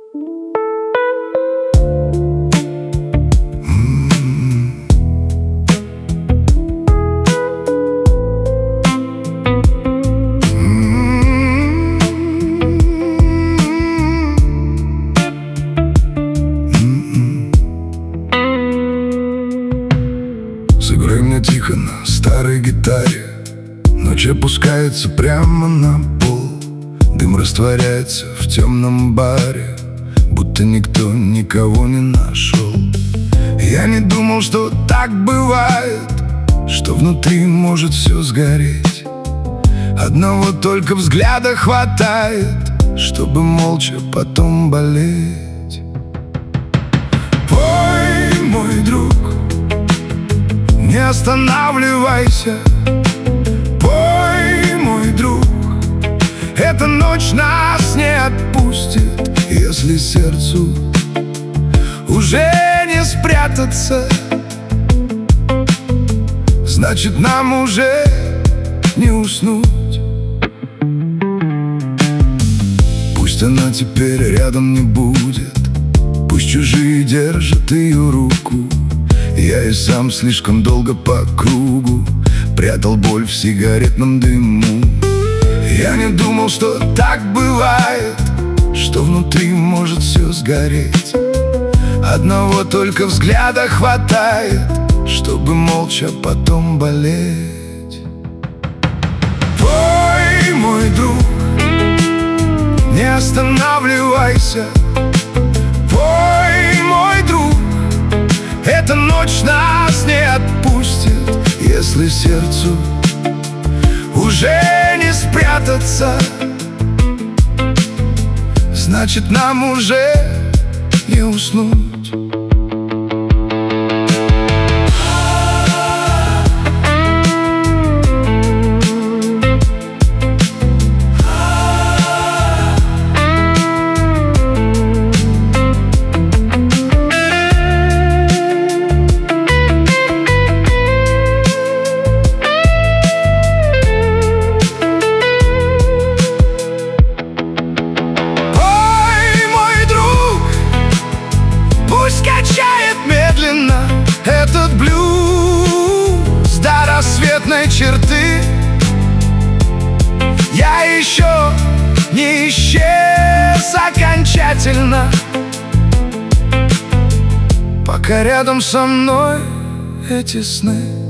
Сыграй мне тихо на старой гитаре. Ночь опускается прямо на пол. Дым растворяется в темном баре, будто никто никого не нашел. Я не думал, что так бывает, что внутри может все сгореть. Одного только взгляда хватает, чтобы молча потом болеть. Пой, мой друг, не останавливайся. Пой, мой друг, эта ночь нас не отпустит. Если сердцу уже не спрятаться, значит, нам уже не уснуть. Пусть она теперь рядом не будет, пусть чужие держат ее руку. Я и сам слишком долго по кругу прятал боль в сигаретном дыму. Я не думал, что так бывает, что внутри может все сгореть. Одного только взгляда хватает, чтобы молча потом болеть. Пой, мой друг, не останавливайся. Пой, мой друг, эта ночь нас не отпустит. Если сердцу уже не спрятаться, значит, нам уже не уснуть. Качает медленно этот блюз до рассветной черты. Я еще не исчез окончательно, пока рядом со мной эти сны.